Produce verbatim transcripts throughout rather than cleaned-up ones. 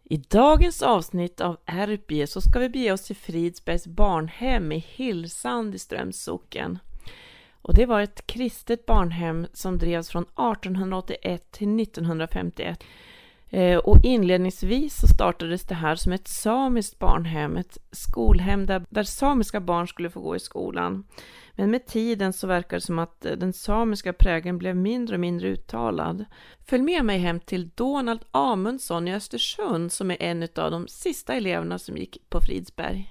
I dagens avsnitt av R B så ska vi bege oss till Fridsbergs barnhem i Hillsand i Strömsocken. Och det var ett kristet barnhem som drevs från artonhundraåttioett till nittonhundrafemtioett. Eh, och inledningsvis så startades det här som ett samiskt barnhem, ett skolhem där, där samiska barn skulle få gå i skolan. Men med tiden så verkar det som att den samiska prägen blev mindre och mindre uttalad. Följ med mig hem till Donald Amundsson i Östersund som är en av de sista eleverna som gick på Fridsberg.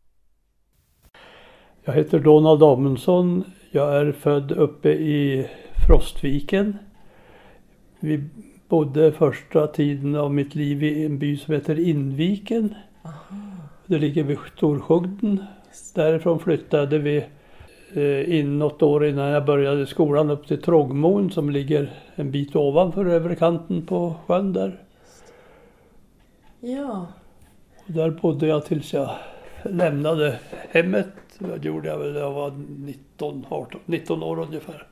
Jag heter Donald Amundsson. Jag är född uppe i Frostviken. Vi bodde första tiden av mitt liv i en by som heter Inviken. Aha. Det ligger vid Storsjugden. Därifrån flyttade vi in något år innan jag började skolan upp till Trångmon som ligger en bit ovanför övre kanten på sjön där. Ja. Och där bodde jag tills jag lämnade hemmet. Det gjorde jag väl när jag var nitton, arton, nitton år ungefär.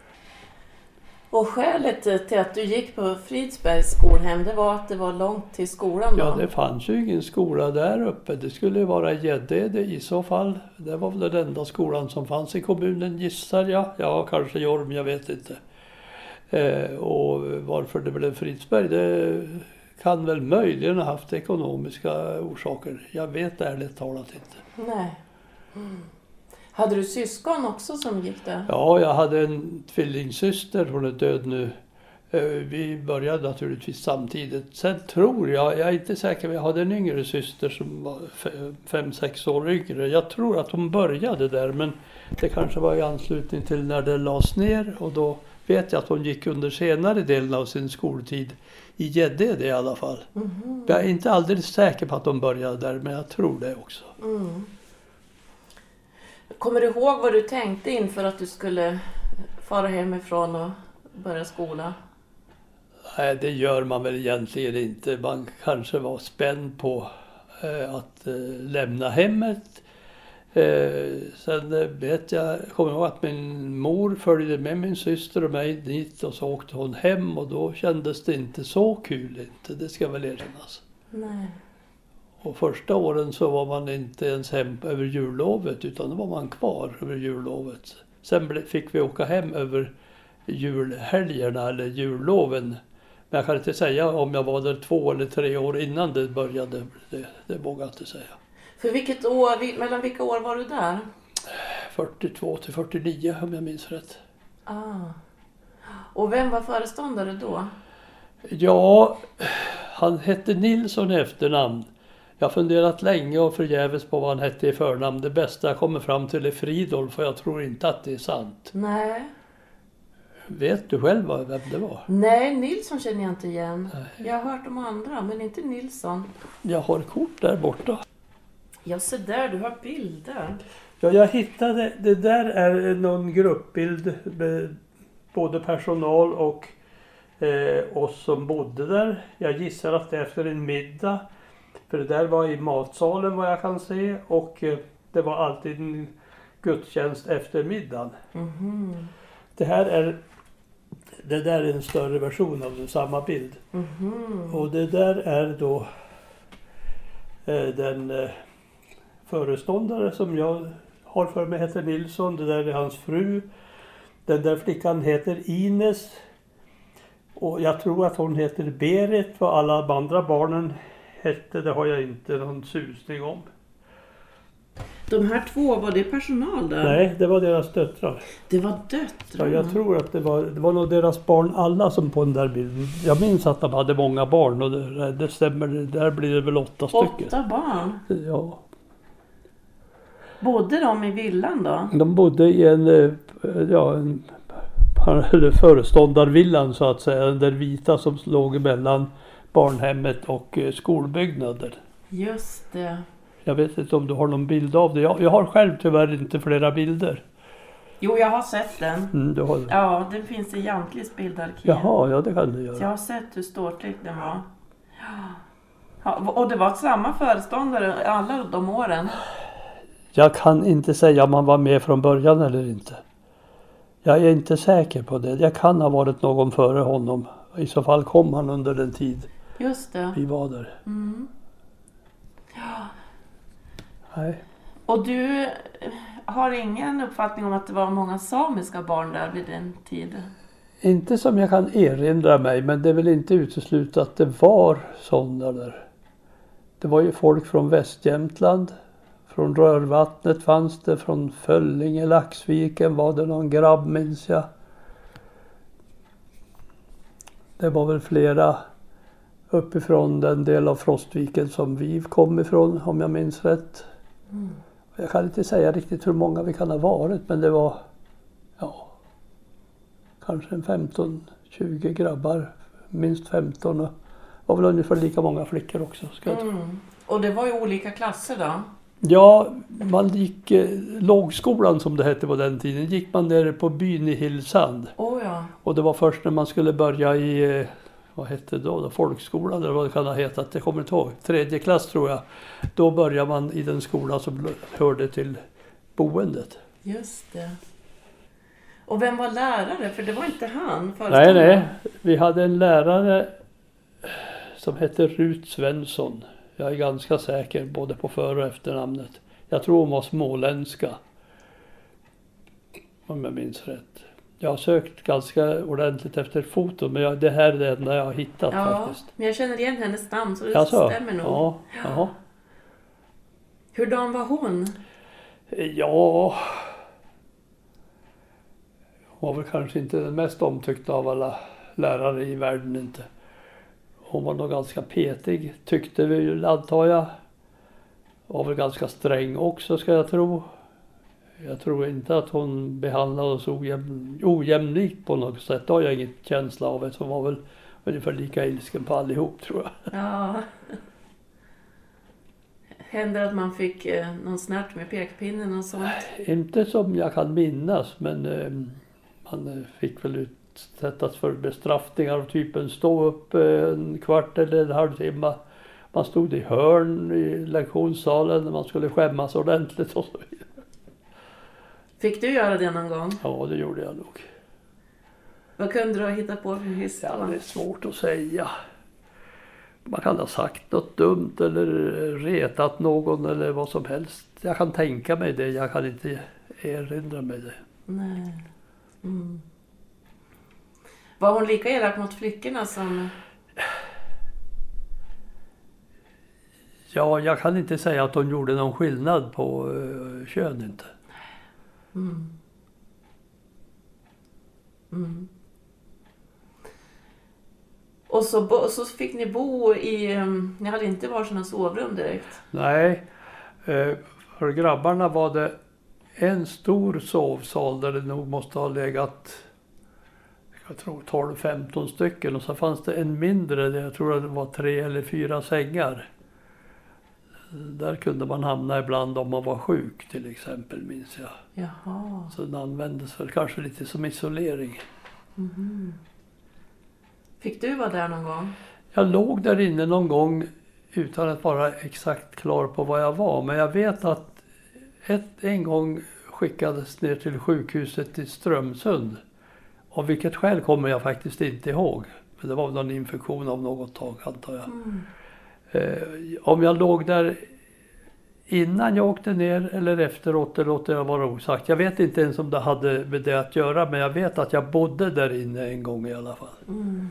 Och skälet till att du gick på Fridsbergs skolhem, det var att det var långt till skolan då? Ja, det fanns ju ingen skola där uppe. Det skulle vara Gäddede i så fall. Det var väl den enda skolan som fanns i kommunen, gissar jag. Ja, kanske Jorm, jag vet inte. Eh, och varför det blev Fridsberg, det kan väl möjligen ha haft ekonomiska orsaker. Jag vet ärligt talat inte. Nej. Mm. Hade du syskon också som gick där? Ja, jag hade en tvillingsyster, hon är död nu. Vi började naturligtvis samtidigt. Sen tror jag, jag är inte säker, jag hade en yngre syster som var fem, sex år yngre. Jag tror att hon började där, men det kanske var i anslutning till när det lades ner. Och då vet jag att hon gick under senare delen av sin skoltid i Gäddede i alla fall. Mm-hmm. Jag är inte alldeles säker på att hon började där, men jag tror det också. Mm. Kommer du ihåg vad du tänkte inför att du skulle fara hemifrån och börja skola? Nej, det gör man väl egentligen inte. Man kanske var spänd på eh, att eh, lämna hemmet. Eh, sen vet jag, kommer ihåg att min mor följde med min syster och mig dit och så åkte hon hem och då kändes det inte så kul inte, det ska väl erkännas. Nej. Och första åren så var man inte ens hem över jullovet utan då var man kvar över jullovet. Sen fick vi åka hem över julhelgerna eller julloven. Men jag kan inte säga om jag var där två eller tre år innan det började. Det, det vågar jag inte säga. För vilket år, mellan vilka år var du där? fyrtiotvå till fyrtionio om jag minns rätt. Ah. Och vem var föreståndare då? Ja, han hette Nilsson i efternamn. Jag har funderat länge och förgäves på vad han hette i förnamn. Det bästa jag kommer fram till är Fridolf och jag tror inte att det är sant. Nej. Vet du själv vem det var? Nej, Nilsson känner jag inte igen. Nej. Jag har hört om andra, men inte Nilsson. Jag har kort där borta. Ja, så där, du har bilder. Ja, jag hittade, det där är någon gruppbild med både personal och eh, oss som bodde där. Jag gissar att det är efter en middag. För det där var i matsalen vad jag kan se och eh, det var alltid en gudstjänst efter middagen. Mm-hmm. Det här är, det där är en större version av samma bild. Mm-hmm. Och det där är då eh, den eh, föreståndare som jag har för mig heter Nilsson. Det där är hans fru. Den där flickan heter Ines. Och jag tror att hon heter Berit. Vad alla andra barnen hette, det har jag inte någon susning om. De här två, var det personal där? Nej, det var deras döttrar. Det var döttrar? Ja, jag tror att det var, det var nog deras barn alla som på den där bilden. Jag minns att de hade många barn och det, det stämmer, där blir det väl åtta stycken. Åtta barn? Ja. Bodde de i villan då? De bodde i en, ja, en föreståndarvillan så att säga, den där vita som låg mellan barnhemmet och skolbyggnader. Just det. Jag vet inte om du har någon bild av det. Jag, jag har själv tyvärr inte flera bilder. Jo, jag har sett den. Mm, du har den. Ja, den finns i Janklis bildarkiv. Jaha, ja det kan du göra. Så jag har sett hur ståtlig den var. Ja, och det var samma föreståndare alla de åren? Jag kan inte säga om han var med från början eller inte. Jag är inte säker på det. Jag kan ha varit någon före honom. I så fall kom han under den tid Just det. vi var där. Mm. Ja. Nej. Och du har ingen uppfattning om att det var många samiska barn där vid den tiden? Inte som jag kan erinra mig, men det är väl inte uteslutet att det var sådana där. Det var ju folk från Västjämtland, från Rörvattnet fanns det, från Föllinge, Laxviken var det någon grabb minns jag. Det var väl flera uppifrån den del av Frostviken som vi kom ifrån, om jag minns rätt. Mm. Jag kan inte säga riktigt hur många vi kan ha varit, men det var ja, kanske en femton tjugo grabbar, minst femton, och var väl ungefär lika många flickor också. Ska jag tro. Mm. Och det var ju olika klasser då? Ja, man gick eh, lågskolan som det hette på den tiden, gick man nere på byn i Hillsand. Oh, ja. Och det var först när man skulle börja i, eh, vad hette det då, då, folkskolan eller vad det kan ha hetat, jag kommer inte ihåg, tredje klass tror jag. Då började man i den skola som hörde till boendet. Just det. Och vem var lärare? För det var inte han. Nej, nej. Vi hade en lärare som hette Rut Svensson. Jag är ganska säker både på för- och efternamnet. Jag tror hon var småländska. Om jag minns rätt. Jag har sökt ganska ordentligt efter foton, men jag, det här är det enda jag har hittat ja, faktiskt. Men jag känner igen hennes namn så det Alltså, stämmer nog. Ja, ja. Hurdan var hon? Ja, hon var väl kanske inte den mest omtyckta av alla lärare i världen inte. Hon var nog ganska petig, tyckte vi, antar jag. Var väl ganska sträng också, ska jag tro. Jag tror inte att hon behandlade oss ojäm, ojämlikt på något sätt. Det har jag ingen känsla av. Hon var väl ungefär lika ilsken på allihop, tror jag. Ja. Händer att man fick eh, någon snärt med pekpinnen och sånt? Inte som jag kan minnas, men eh, man fick väl utsättas för bestraffningar av typen stå upp en kvart eller en halvtimme. Man stod i hörn i lektionssalen när man skulle skämmas ordentligt och så vidare. Fick du göra det någon gång? Ja, det gjorde jag nog. Vad kunde du hitta på för hyss då? Ja, det är svårt att säga. Man kan ha sagt något dumt eller retat någon eller vad som helst. Jag kan tänka mig det, jag kan inte erinra mig det. Nej. Mm. Var hon lika elak mot flickorna som... Ja, jag kan inte säga att hon gjorde någon skillnad på uh, kön inte. Mm. Mm. Och så, bo, så fick ni bo i... Um, ni hade inte varsina sovrum direkt? Nej, uh, för grabbarna var det en stor sovsal där det nog måste ha legat, jag tror tolv femton stycken, och så fanns det en mindre där jag tror att det var tre eller fyra sängar. Där kunde man hamna ibland om man var sjuk till exempel, minns jag. Jaha. Så den användes väl kanske lite som isolering. Mm. Fick du vara där någon gång? Jag låg där inne någon gång utan att vara exakt klar på vad jag var. Men jag vet att ett, en gång skickades ner till sjukhuset i Strömsund. Av vilket skäl kommer jag faktiskt inte ihåg. Men det var någon infektion av något tag, antar jag. Mm. Eh, om jag låg där innan jag åkte ner eller efteråt, det låter jag vara osagt. Jag vet inte ens om det hade med det att göra, men jag vet att jag bodde där inne en gång i alla fall. Mm.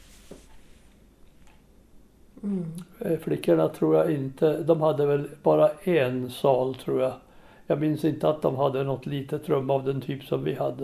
Mm. Eh, Flickorna tror jag inte, de hade väl bara en sal tror jag. Jag minns inte att de hade något litet rum av den typ som vi hade.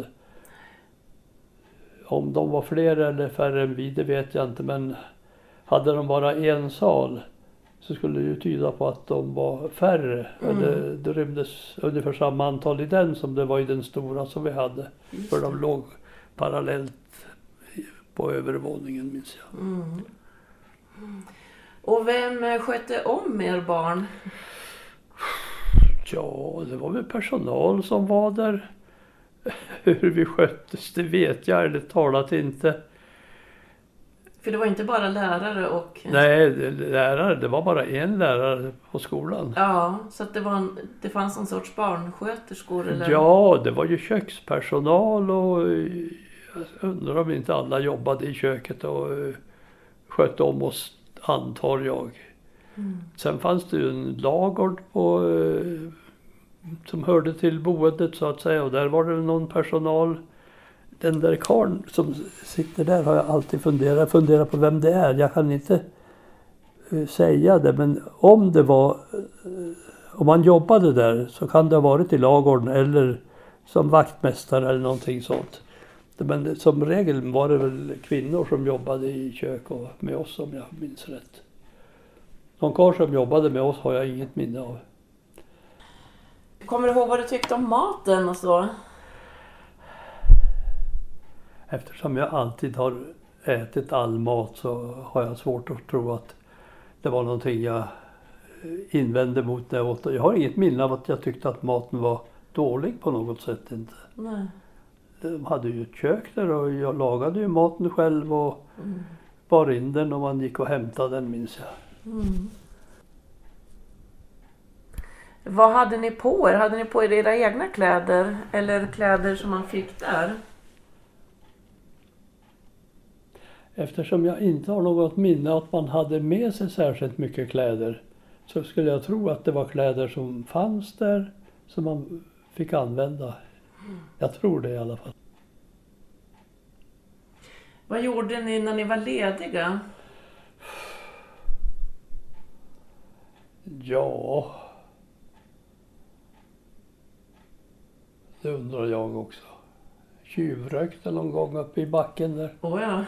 Om de var fler eller färre än vi, det vet jag inte, men hade de bara en sal så skulle det ju tyda på att de var färre. Mm. Eller det rymdes ungefär samma antal i den som det var i den stora som vi hade. Just För det. de låg parallellt på övervåningen, minns jag. Mm. Och vem skötte om er barn? Ja, det var väl personal som var där. Hur vi sköttes, det vet jag ärligt talat inte. För det var inte bara lärare och... Nej, lärare, det var bara en lärare på skolan. Ja, så att det, var en, det fanns en sorts barnsköterskor eller... Ja, det var ju kökspersonal och jag undrar om inte alla jobbade i köket och skötte om oss antar jag. Mm. Sen fanns det ju en lagård på, eh, som hörde till boendet så att säga. Och där var det någon personal. Den där karln som sitter där har jag alltid funderat, funderat på vem det är. Jag kan inte uh, säga det, men om det var, uh, om man jobbade där så kan det ha varit i lagården eller som vaktmästare eller någonting sånt. Men som regel var det väl kvinnor som jobbade i kök och med oss om jag minns rätt. Någon karl som jobbade med oss har jag inget minne av. Kommer du ihåg vad du tyckte om maten och så? Eftersom jag alltid har ätit all mat så har jag svårt att tro att det var någonting jag invände mot när jag åt. Jag har inget minne av att jag tyckte att maten var dålig på något sätt inte. Nej. De hade ju ett kök där och jag lagade ju maten själv och Mm. bar in den och man gick och hämtade den, minns jag. Mm. Vad hade ni på er? Hade ni på er era egna kläder eller kläder som man fick där? Eftersom jag inte har något minne att man hade med sig särskilt mycket kläder så skulle jag tro att det var kläder som fanns där som man fick använda. Jag tror det i alla fall. Vad gjorde ni när ni var lediga? Ja, det undrar jag också. Tjuvrökte någon gång uppe i backen där. Åh ja.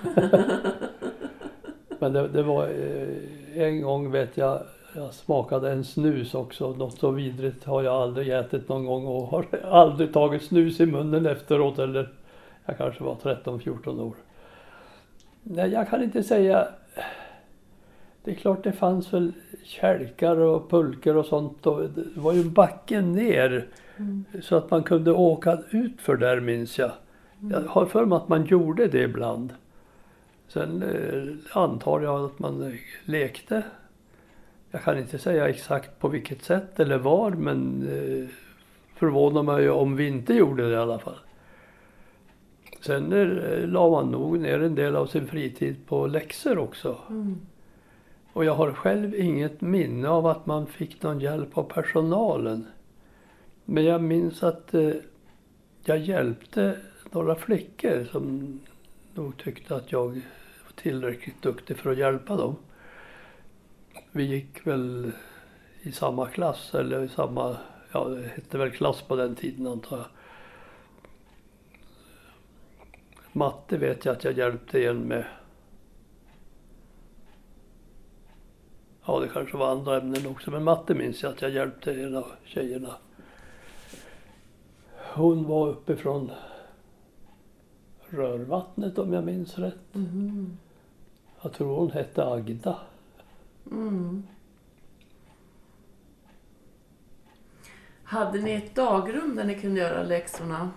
Men det, det var eh, en gång vet jag, jag smakade en snus också. Något så vidrigt har jag aldrig ätit någon gång och har aldrig tagit snus i munnen efteråt. Eller jag kanske var tretton fjorton år. Nej, jag kan inte säga. Det är klart det fanns väl kälkar och pulker och sånt. Och det var ju backen ner. Mm. Så att man kunde åka ut för där, minns jag. Jag har för mig att man gjorde det ibland. Sen eh, antar jag att man eh, lekte. Jag kan inte säga exakt på vilket sätt eller var, men eh, förvånar mig ju om vi inte gjorde det i alla fall. Sen eh, la man nog ner en del av sin fritid på läxor också. Mm. Och jag har själv inget minne av att man fick någon hjälp av personalen. Men jag minns att eh, jag hjälpte några flickor som nog tyckte att jag var tillräckligt duktig för att hjälpa dem. Vi gick väl i samma klass, eller i samma, ja det hette väl klass på den tiden antar jag. Matte vet jag att jag hjälpte en med. Ja, det kanske var andra ämnen också, men matte minns jag att jag hjälpte en av tjejerna. Hon var uppifrån Rörvattnet om jag minns rätt. Mm. Jag tror hon hette Agda. Mm. Hade ni ett dagrum där ni kunde göra läxorna?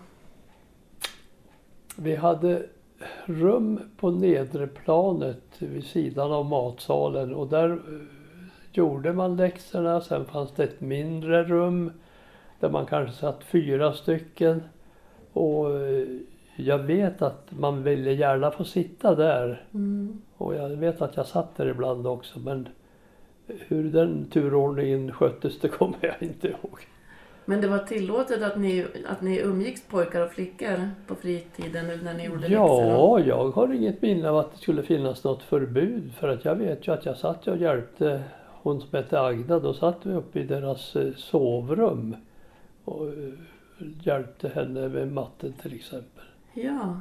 Vi hade rum på nedre planet vid sidan av matsalen och där gjorde man läxorna. Sen fanns det ett mindre rum där man kanske satt fyra stycken. Och jag vet att man ville gärna få sitta där. Mm. Och jag vet att jag satt där ibland också, men hur den turordningen sköttes det kommer jag inte ihåg. Men det var tillåtet att ni, att ni umgicks pojkar och flickor på fritiden när ni gjorde Ja, läxorna? jag har inget minne av att det skulle finnas något förbud. För att jag vet ju att jag satt och hjälpte hon som hette Agda. Då satt vi uppe i deras sovrum och hjälpte henne med matten till exempel. Ja.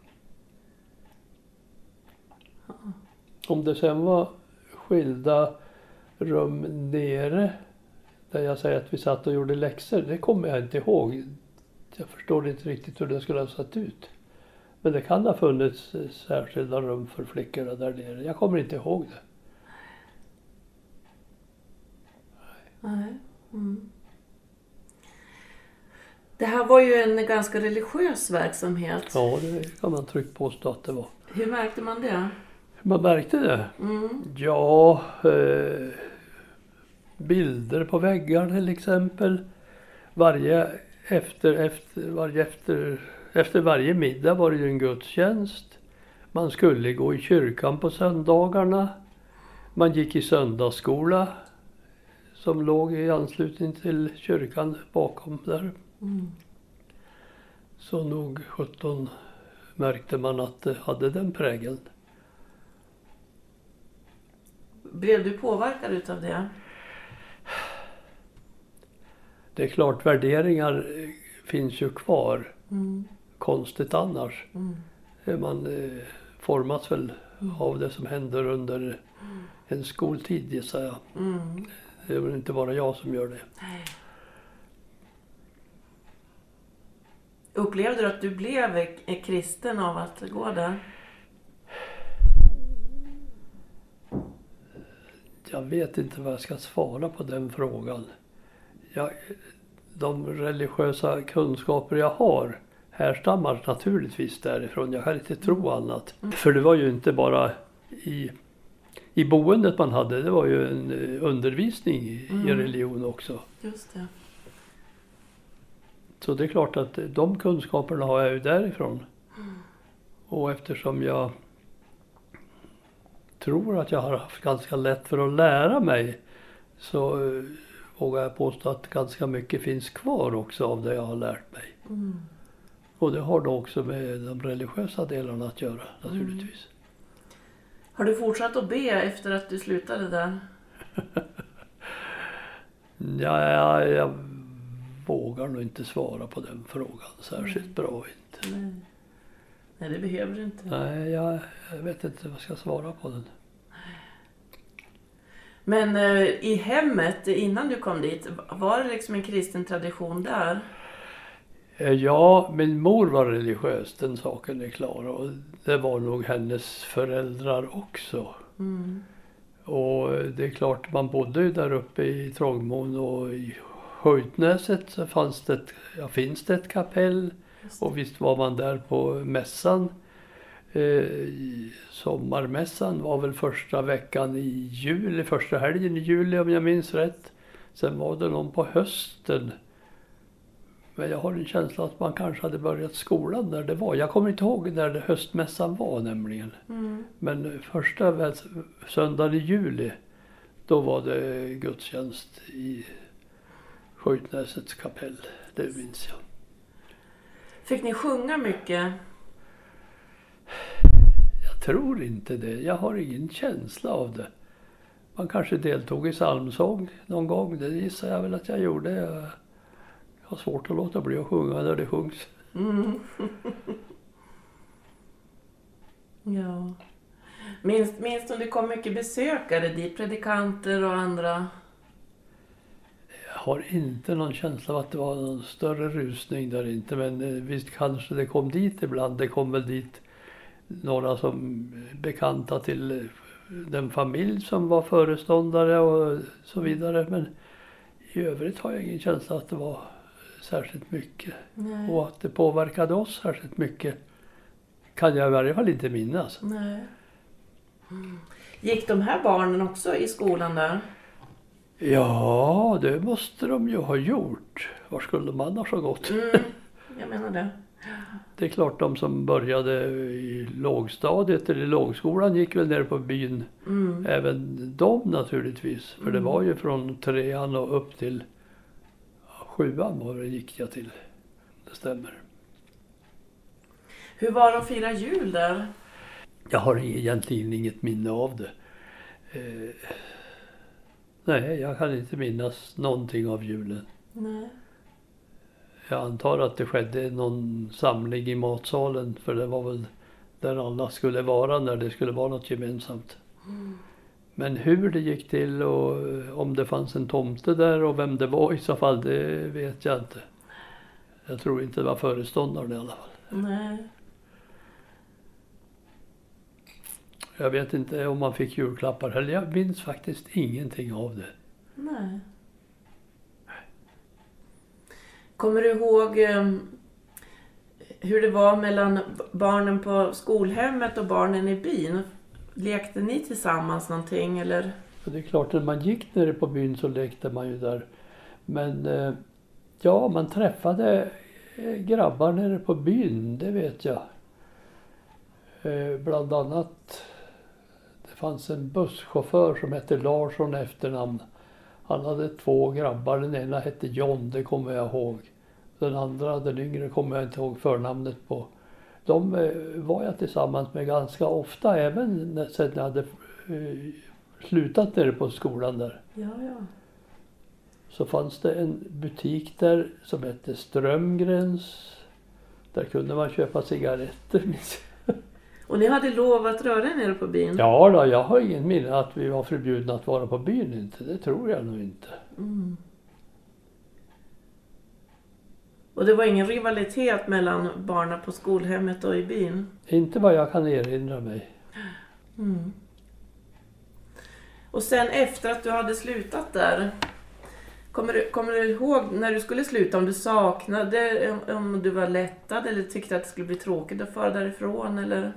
Ja. Om det sen var skilda rum nere där jag säger att vi satt och gjorde läxor, det kommer jag inte ihåg. Jag förstår inte riktigt hur det skulle ha sett ut. Men det kan ha funnits särskilda rum för flickorna där nere. Jag kommer inte ihåg det. Nej. Mm. Det här var ju en ganska religiös verksamhet. Ja, det kan man tryggt påstå att det var. Hur märkte man det? Man märkte det? Mm. Ja, eh, bilder på väggar till exempel. Varje efter, efter, varje efter, efter varje middag var det ju en gudstjänst. Man skulle gå i kyrkan på söndagarna. Man gick i söndagsskola som låg i anslutning till kyrkan bakom där. Mm. Så nog sjutton märkte man att det hade den prägeln. Blev du påverkad utav det? Det är klart, värderingar finns ju kvar. Mm. Konstigt annars. Mm. Man eh, formas väl mm. av det som händer under en skoltid, gissar jag. Mm. Det är väl inte bara jag som gör det. Nej. Upplevde du att du blev kristen av att gå där? Jag vet inte vad jag ska svara på den frågan. Jag, de religiösa kunskaper jag har härstammar naturligtvis därifrån. Jag kan inte tro annat. Mm. För det var ju inte bara i, i boendet man hade. Det var ju en undervisning i, mm. i religion också. Just det. Så det är klart att de kunskaperna har jag ju därifrån. Mm. Och eftersom jag tror att jag har haft ganska lätt för att lära mig, så uh, vågar jag påstå att ganska mycket finns kvar också av det jag har lärt mig. Mm. Och det har då också med de religiösa delarna att göra, naturligtvis. Mm. Har du fortsatt att be efter att du slutade där? ja, ja, jag vågar nog inte svara på den frågan särskilt mm. bra inte. Nej. Nej, det behöver du inte. Nej, jag, jag vet inte vad jag ska svara på den. Men eh, i hemmet, innan du kom dit, var det liksom en kristen tradition där? Ja, min mor var religiös, den saken är klar. Och det var nog hennes föräldrar också. Mm. Och det är klart, man bodde ju där uppe i Trångmån och i Höjtnäset så fanns det ett, ja, finns det ett kapell. Och visst var man där på mässan. Eh, sommarmässan var väl första veckan i juli, första helgen i juli om jag minns rätt. Sen var det någon på hösten. Men jag har en känsla att man kanske hade börjat skolan där det var. Jag kommer inte ihåg när det höstmässan var nämligen. Mm. Men första söndagen i juli, då var det gudstjänst i Höjtnäsets kapell. Det minns jag. Fick ni sjunga mycket? Jag tror inte det. Jag har ingen känsla av det. Man kanske deltog i psalmsång någon gång. Det gissar jag väl att jag gjorde. Jag har svårt att låta bli att sjunga när det sjungs. Mm. ja. Minst, minst om det kom mycket besökare dit, predikanter och andra? Jag har inte någon känsla av att det var någon större rusning där inte. Men visst kanske det kom dit ibland. Det kom väl dit några som bekanta till den familj som var föreståndare och så vidare. Men i övrigt har jag ingen känsla att det var särskilt mycket. Nej. Och att det påverkade oss särskilt mycket kan jag i varje fall inte minnas. Nej. Mm. Gick de här barnen också i skolan där? Ja, det måste de ju ha gjort. Var skulle de annars ha gått? Mm, jag menar det. Det är klart, de som började i lågstadiet eller i lågskolan gick väl ner på byn. Mm. Även de naturligtvis. För mm. det var ju från trean och upp till sjuan var det gick jag till. Det stämmer. Hur var det att fira jul där? Jag har egentligen inget minne av det. Eh, nej, jag kan inte minnas någonting av julen. Nej. Jag antar att det skedde någon samling i matsalen, för det var väl där alla skulle vara när det skulle vara något gemensamt. Mm. Men hur det gick till och om det fanns en tomte där och vem det var i så fall, det vet jag inte. Jag tror inte det var föreståndaren i alla fall. Nej. Jag vet inte om man fick julklappar heller. Jag minns faktiskt ingenting av det. Nej. Kommer du ihåg um, hur det var mellan barnen på skolhemmet och barnen i byn? Lekte ni tillsammans någonting eller? Det är klart, när man gick nere på byn så lekte man ju där. Men eh, ja, man träffade eh, grabbar nere på byn, det vet jag. Eh, bland annat, det fanns en busschaufför som hette Larsson efternamn. Han hade två grabbar, den ena hette John, det kommer jag ihåg. Den andra, den yngre, kommer jag inte ihåg förnamnet på. De eh, var jag tillsammans med ganska ofta, även när, sen jag hade eh, slutat nere på skolan där. Ja, ja. Så fanns det en butik där som hette Strömgrens. Där kunde man köpa cigaretter. Och ni hade lov att röra er nere på byn? Ja då, jag har ingen minne att vi var förbjudna att vara på byn inte. Det tror jag nog inte. Mm. Och det var ingen rivalitet mellan barnen på skolhemmet och i byn? Inte vad jag kan erinra mig. Mm. Och sen efter att du hade slutat där, kommer du, kommer du ihåg när du skulle sluta, om du saknade, om, om du var lättad eller tyckte att det skulle bli tråkigt att fara därifrån eller?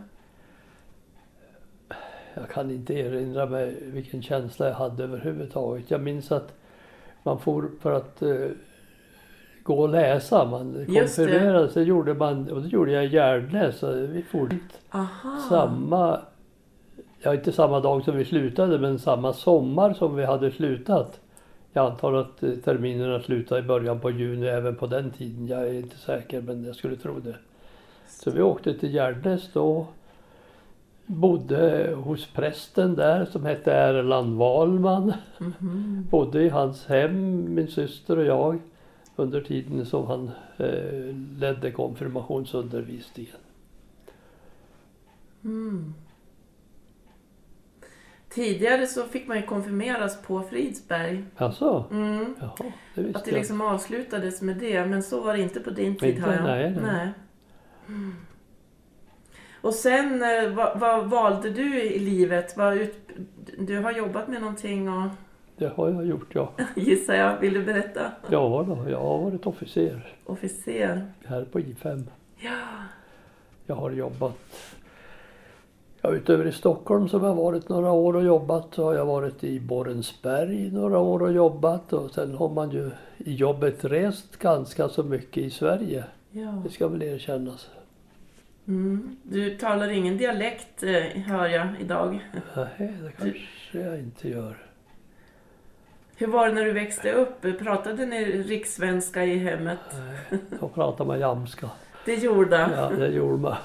Jag kan inte erinra mig vilken känsla jag hade överhuvudtaget. Jag minns att man får för att uh, gå och läsa, man konfirmerade sig, gjorde man, och det gjorde jag i Gärdnäs, vi får dit. Aha. Samma, ja inte samma dag som vi slutade, men samma sommar som vi hade slutat. Jag antar att terminerna slutade i början på juni även på den tiden, jag är inte säker men jag skulle tro det. Så vi åkte till Gärdnäs då. Bodde hos prästen där som hette Erland Wahlman. Mm-hmm. Bodde i hans hem, min syster och jag, under tiden som han eh, ledde konfirmationsundervisningen. Mm. Tidigare så fick man ju konfirmeras på Fridsberg. Alltså? Mm. Jaha, det visste att det liksom jag. avslutades med det, men så var det inte på din tid. Inte, har jag. nej, nej. nej. Mm. Och sen, vad, vad valde du i livet? Vad ut, du har jobbat med någonting och... Det har jag gjort, ja. Gissar jag. Vill du berätta? Ja då, jag har varit officer. Officer? Här på I fem. Ja. Jag har jobbat... Ja, utöver i Stockholm som jag varit några år och jobbat, så har jag varit i Borensberg några år och jobbat. Och sen har man ju i jobbet rest ganska så mycket i Sverige. Ja. Det ska väl erkännas. Mm. Du talar ingen dialekt, hör jag idag. Nej, det kanske jag inte gör. Hur var det när du växte upp? Pratade ni rikssvenska i hemmet? Nej, då pratar man jamska. Det gjorde. Ja, det gjorde man.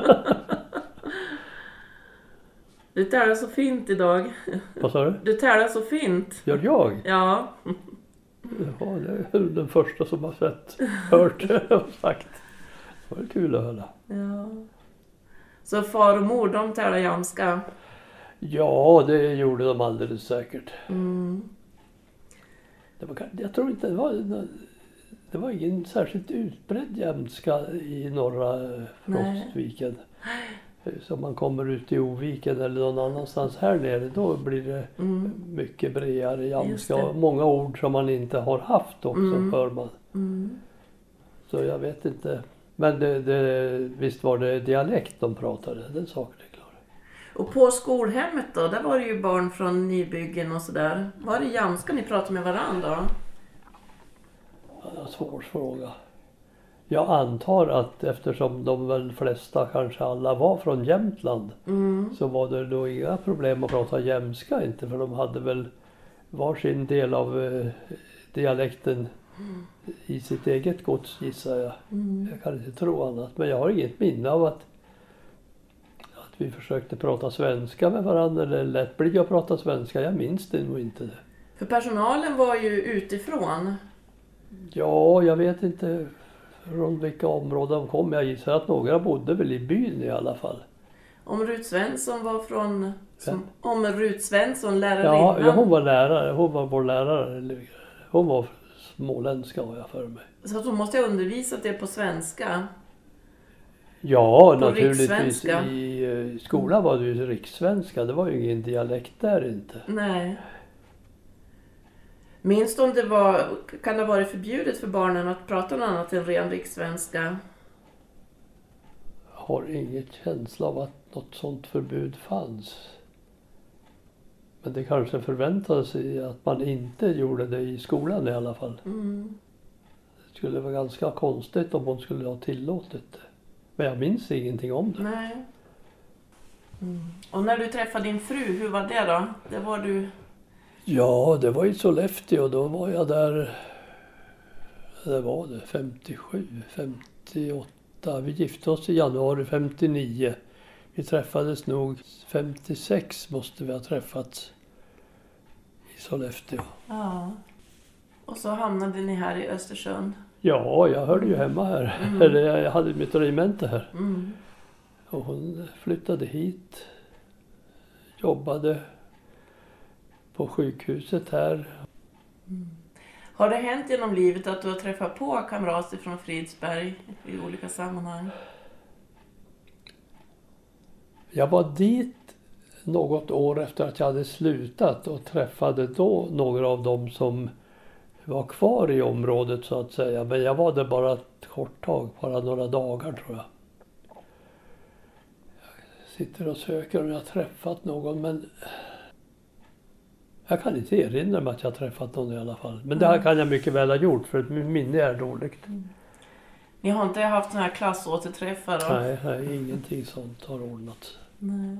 Du talar så fint idag. Vad sa du? Du talar så fint. Gör jag? Ja. Ja, det är den första som har sett, hört och sagt. Det var kul att höra. Ja. Så far och mor, de talar jamska? Ja, det gjorde de alldeles säkert. Mm. Det var, jag tror inte det var, det var ingen särskilt utbredd jämska i norra Frostviken. Så man kommer ut i Oviken eller någon annanstans här nere, då blir det Mm. mycket bredare jamska. Och många ord som man inte har haft också, Mm. för man. Mm. Så jag vet inte. Men det, det, visst var det dialekt de pratade, den saken är klar. Och på skolhemmet då, där var det ju barn från Nybyggen och sådär. Var det jamska ni pratade med varandra då? Ja, det var en svår fråga. Jag antar att eftersom de väl flesta, kanske alla, var från Jämtland, Mm. så var det då inga problem att prata jämska inte, för de hade väl varsin del av eh, dialekten Mm. i sitt eget gods, gissar jag. Mm. Jag kan inte tro annat, men jag har inget minne av att, att vi försökte prata svenska med varandra eller lät bli att prata svenska. Jag minns det nog inte. För personalen var ju utifrån. Ja, jag vet inte från vilka områden de kom. Jag gissar att några bodde väl i byn i alla fall. Om Rut Svensson var från... Som, om Rut Svensson, lärarinnan. Ja, ja, hon var lärare. Hon var vår lärare. Hon var småländska, har jag för mig. Så att hon måste ha undervisat det på svenska. Ja, på naturligtvis. rikssvenska. I, I skolan var det ju rikssvenska. Det var ju ingen dialekt där inte. Nej. Minns du om det var... Kan det ha varit förbjudet för barnen att prata något annat än ren rikssvenska? Jag har inget känsla av att något sånt förbud fanns. Men det kanske förväntades sig att man inte gjorde det i skolan i alla fall. Mm. Det skulle vara ganska konstigt om hon skulle ha tillåtit det. Men jag minns ingenting om det. Nej. Mm. Och när du träffade din fru, hur var det då? Det var du... Ja, det var i Sollefteå. Då var jag där, det var det, femtiosju, femtioåtta. Vi gifte oss i januari femtionio. Vi träffades nog femtiosex måste vi ha träffats i Sollefteå. Ja. Och så hamnade ni här i Östersund. Ja, jag hörde ju hemma här. Mm. Eller jag hade mitt regemente här. Mm. Och hon flyttade hit. Jobbade på sjukhuset här. Mm. Har det hänt genom livet att du har träffat på kamrater från Fridsberg i olika sammanhang? Jag var dit något år efter att jag hade slutat och träffade då några av dem som var kvar i området så att säga. Men jag var där bara ett kort tag, bara några dagar tror jag. Jag sitter och söker om jag har träffat någon men jag kan inte erinra mig att jag har träffat någon i alla fall. Men det här kan jag mycket väl ha gjort för min minne är dåligt. Mm. Ni har inte haft såna här klassåterträffar då? Nej, nej, ingenting sånt har ordnats. Nej.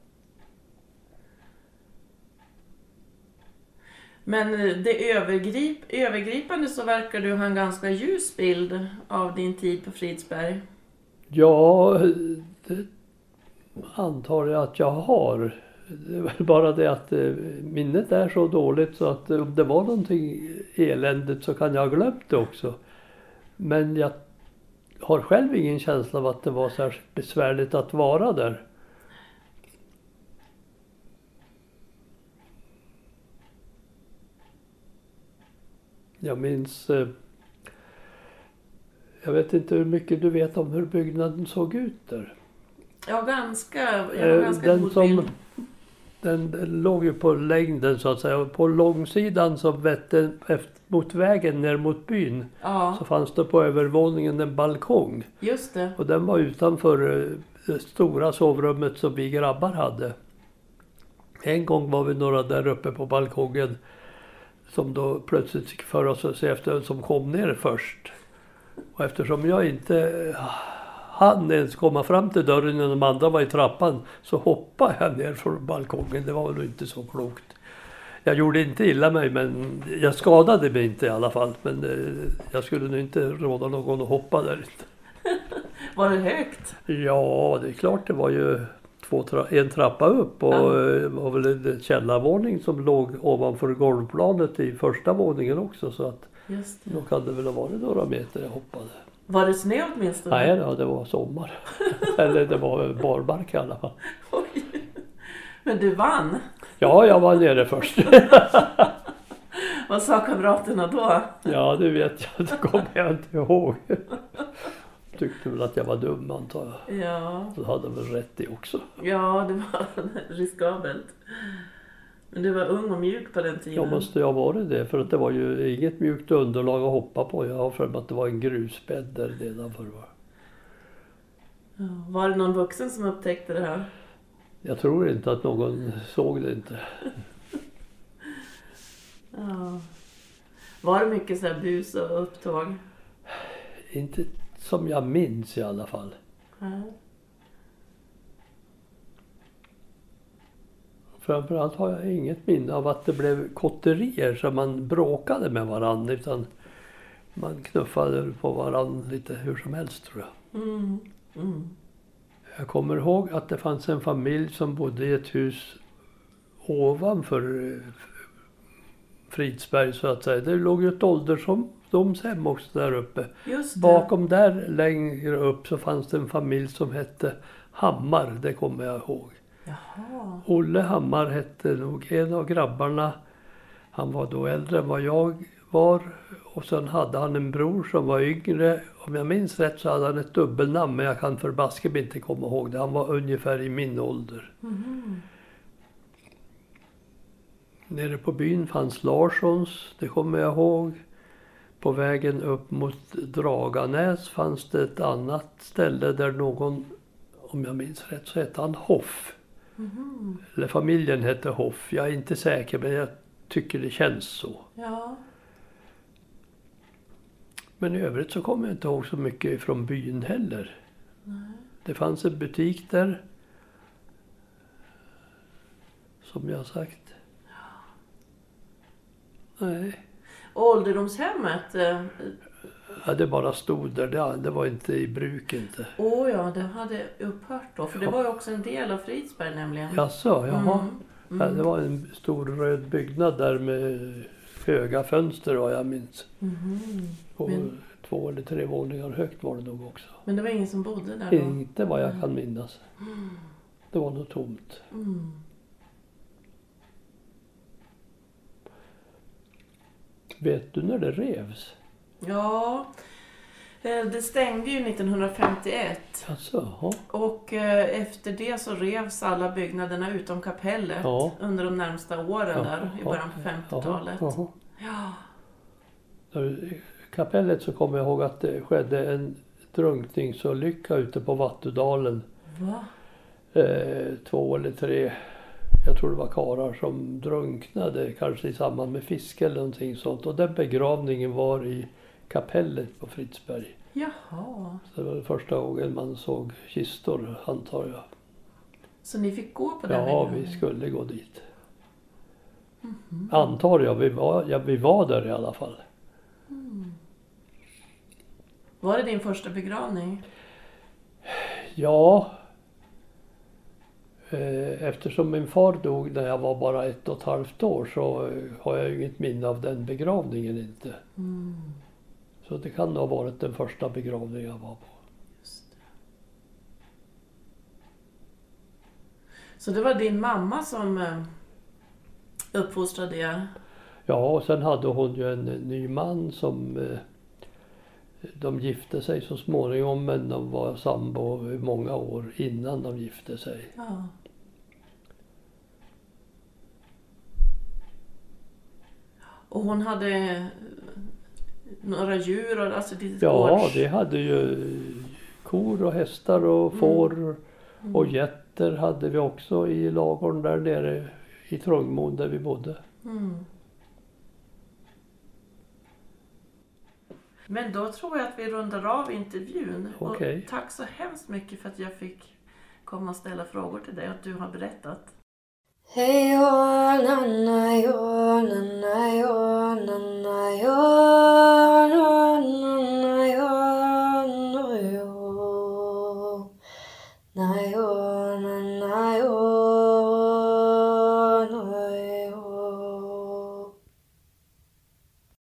Men det övergrip, övergripande så verkar du ha en ganska ljus bild av din tid på Fridsberg. Ja, det antar jag att jag har. Det är väl bara det att minnet är så dåligt så att om det var någonting eländigt så kan jag ha glömt det också. Men jag har själv ingen känsla av att det var särskilt besvärligt att vara där. Jag minns, jag vet inte hur mycket du vet om hur byggnaden såg ut där. Ja, ganska, jag har ganska den god som, bild. Den, den låg ju på längden så att säga. På långsidan som vette mot vägen ner mot byn Ja. så fanns det på övervåningen en balkong. Just det. Och den var utanför det stora sovrummet som vi grabbar hade. En gång var vi några där uppe på balkongen som då plötsligt fick för oss att se efter vem som kom ner först. Och eftersom jag inte hann ens komma fram till dörren när de andra var i trappan så hoppade jag ner från balkongen. Det var nog inte så klokt. Jag gjorde inte illa mig men jag skadade mig inte i alla fall. Men jag skulle nog inte råda någon att hoppa där inte. Var det högt? Ja, det är klart det var ju två tra- en trappa upp och Ja. det var väl en källarvåning som låg ovanför golvplanet i första våningen också så att Just det. då kan det väl ha varit några meter jag hoppade. Var det snö åtminstone? Nej då, det var sommar. Eller det var barmark i alla fall. Oj. Men du vann? Ja, jag var nere först. Vad sa kamraterna då? Ja, det vet jag. Det kommer jag inte ihåg. Tyckte väl att jag var dum antar jag. Ja, Så hade väl rätt i också. ja det var riskabelt. Men du var ung och mjuk på den tiden. Jag måste ju ha varit det för att det var ju inget mjukt underlag att hoppa på. Jag har för mig att det var en grusbädd där nedanför. Ja, var det någon vuxen som upptäckte det här? Jag tror inte att någon såg det inte. Ja. Var det mycket så här bus och upptåg? Inte som jag minns i alla fall. Ja. Framförallt har jag inget minne av att det blev kotterier så man bråkade med varandra utan man knuffade på varandra lite hur som helst tror jag. Mm. Mm. Jag kommer ihåg att det fanns en familj som bodde i ett hus ovanför Fridsberg så att säga. Det låg ju ett ålderdomshem också där uppe. Just det. Bakom där längre upp så fanns det en familj som hette Hammar, det kommer jag ihåg. Jaha. Olle Hammar hette nog en av grabbarna. Han var då äldre än vad jag var. Och sen hade han en bror som var yngre. Om jag minns rätt så hade han ett dubbelnamn men jag kan förbaska mig inte komma ihåg det. Han var ungefär i min ålder. Mm. Nere på byn fanns Larssons, det kommer jag ihåg. På vägen upp mot Draganäs fanns det ett annat ställe där någon, om jag minns rätt så hette han Hoff. Mm. Eller familjen hette Hoff, jag är inte säker men jag tycker det känns så. Ja. Men i övrigt så kommer jag inte ihåg så mycket från byn heller. Nej. Det fanns en butik där. som jag har sagt. Nej. Ålderdomshemmet? Eh, Ja, det bara stod där. Det, det var inte i bruk inte. Åh oh ja, det hade upphört då. För det var ju också en del av Fridsberg nämligen. Jaså, jaha. Mm. Mm. Ja, det var en stor röd byggnad där med höga fönster vad jag minns. Mm. Och Men... två eller tre våningar högt var det nog också. Men det var ingen som bodde där då? Inte vad jag kan minnas. Mm. Det var nog tomt. Mm. Vet du när det revs? Ja, det stängde ju nittonhundrafemtioett. Alltså, ja. Och efter det så revs alla byggnaderna utom kapellet Ja. under de närmsta åren Ja, där i början på femtiotalet. Ja, ja. Ja. I kapellet så kommer jag ihåg att det skedde en drunkningsolycka ute på Vattudalen. Va? Eh, två eller tre, jag tror det var karar som drunknade kanske i samband med fiske eller någonting sånt. Och den begravningen var i kapellet på Fridsberg. Jaha. Så det var första gången man såg kistor, antar jag. Så ni fick gå på den Ja, begravningen? vi skulle gå dit. Mm-hmm. Antar jag, vi var, ja, vi var där i alla fall. Mm. Var det din första begravning? Ja. Eftersom min far dog när jag var bara ett och ett halvt år så har jag ju inget minne av den begravningen inte. Mm. Så det kan ha varit den första begravningen jag var på. Just det. Så det var din mamma som uppfostrade er? Ja, och sen hade hon ju en ny man som de gifte sig så småningom, men de var sambo i många år innan de gifte sig. Ja. Och hon hade några djur? Alltså ja, gårds... det hade ju kor och hästar och får mm. Mm. och getter hade vi också i lagorn där nere i Trångmon där vi bodde. Mm. Men då tror jag att vi rundar av intervjun. Okay. Och tack så hemskt mycket för att jag fick komma och ställa frågor till dig och att du har berättat. Hej, oh, nanna, oh, nanna, oh, nanna, oh.